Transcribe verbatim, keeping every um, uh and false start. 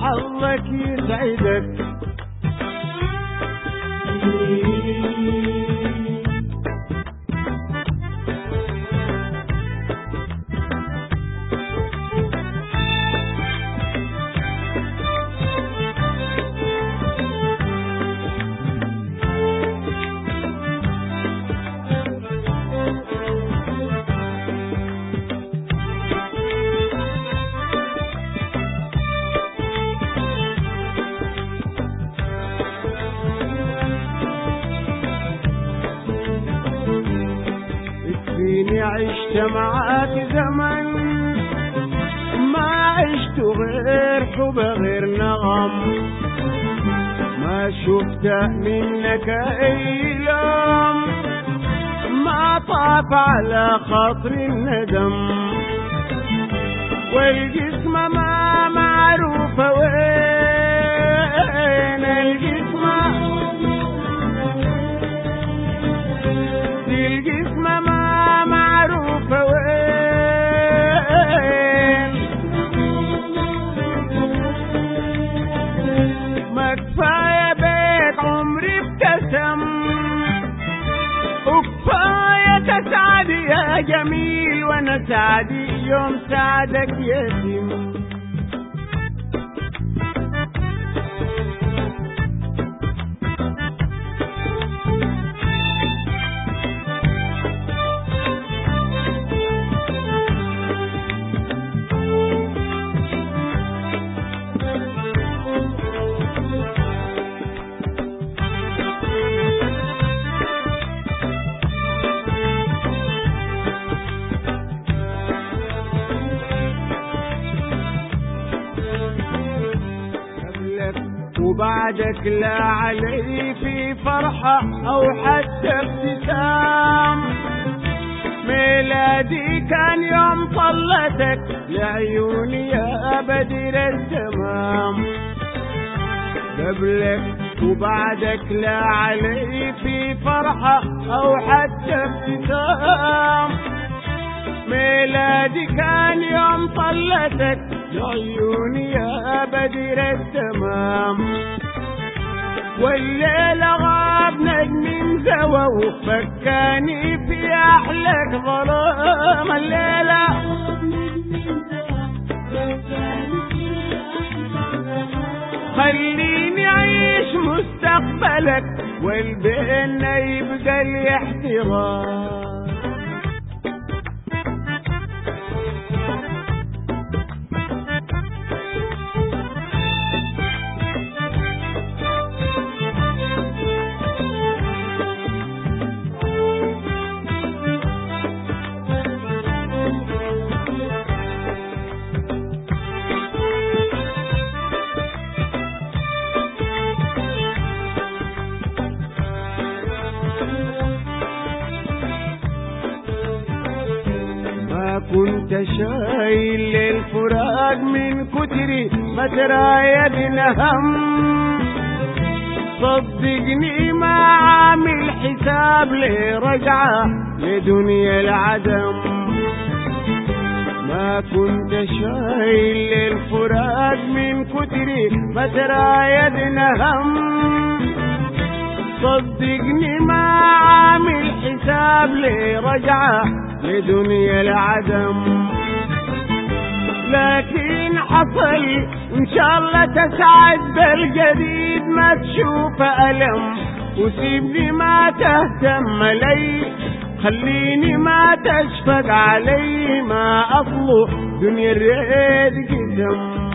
وحظك يسعدك. فيني عشت معاك زمن ما عشت غير حب غير نغم، ما شفت منك اي لوم، ما طاف على خاطر الندم، والجسم ما معروفة وين الجسم، الجسم ما معروفة وين، ما كفاية بيت عمري ابتسم، وكفاية تسعدي يا جميل وانا سعدي يوم سعدك يتم. وبعدك لا علي في فرحة أو حتى ابتسام، ميلادي كان يوم طلتك لعيوني يا بدر التمام، قبلك وبعدك لا علي في فرحة أو حتى ابتسام، ميلادي كان يوم طلتك لعيوني يا بدر التمام، والليلة غاب نجم زوى وفكاني في أحلك ظلام، الليلة خليني أعيش مستقبلك والبينا يبقى لي احترام. كنت شايل الفراق من كتري ما ترايدنا هم، صدقني ما عامل حساب لرجعة لدنيا العدم، ما كنت شايل الفراق من كتري ما ترايدنا هم، صدقني ما عامل حساب لرجعة لدنيا العدم، لكن حصل وإن شاء الله تسعد بالجديد ما تشوف ألم، وسيبني ما تهتم لي خليني ما تشفق علي، ما أطلب دنيا الريد قدم.